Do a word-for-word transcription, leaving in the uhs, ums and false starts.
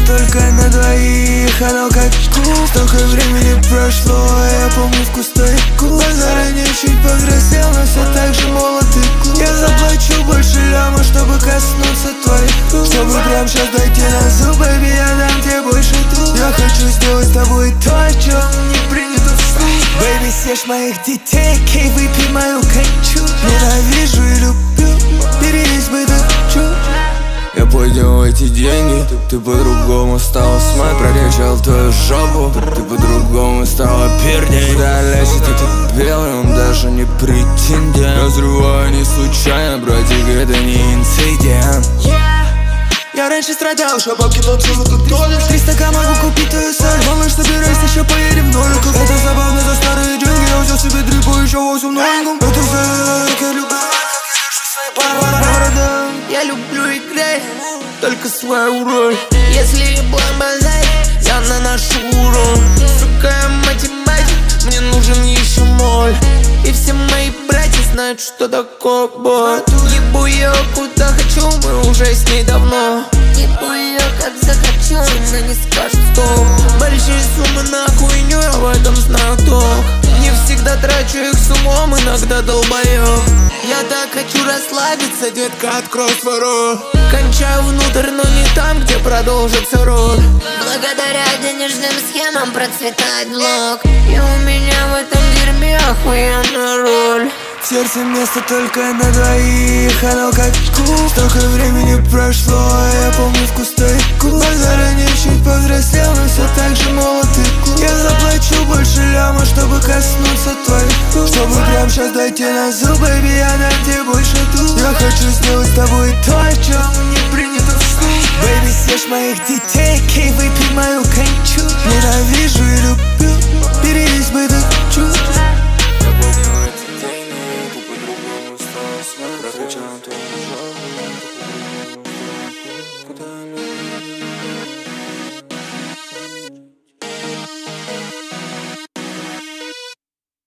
только на двоих, оно как вкус. Столько времени прошло, я помню вкус твоих губ. Заранее чуть повзрослел, но все так же молод и глуп. Я заплачу больше ляма, чтобы коснуться твоих рук. Чтобы прям сейчас дойти на зуб, baby, я дам тебе больше тут. Я хочу сделать с тобой то, о чем не принято вслух. Baby, съешь моих детей, кей, выпей мою кончу. Ненавижу и люблю, перелезь бы так чуть. Я поднял эти деньги, ты, ты по-другому стала смотреть. Прокачал твою жопу, ты, ты по-другому стала пердеть. Удаляйся, ты тут белый, он даже не претендент. Разрываю не случайно, братик, это не инцидент. Я раньше страдал, что бабки плачу как доллар. Триста грамм могу купить твою соль. Малыш, собирайся, еще поедем в ноликов. Это забавно за старые деньги. Я взял себе дрипу, еще восемь новеньком. Это за как я люблю, как я держу свои города. Я люблю играть только свою роль. Если бомбазай, я наношу урон. Сука, я математик, мне нужен еще ноль. И все мои братья знают, что такое боль. Ебу ее куда хочу, мы уже с ней давно. Ебу ее как захочу, она не скажет стоп. Большие суммы на хуйню, я в этом знаю толк. Не всегда трачу их с умом, иногда долбоёб. Я так хочу расслабиться, детка, открой свой рот. Кончаю внутрь, но не там, где продолжится рот. Благодаря денежным схемам процветает блог. И у меня в этом дерьме охуенная роль. В сердце место только на двоих, оно как вкус. Столько времени прошло, я помню вкус твоих губ. Заранее чуть повзрослел, но все так же молод и глуп. Я заплачу больше ляма, чтобы коснуться твоих рук. Чтобы прям сейчас дойти на зуб, baby, я дам тебе больше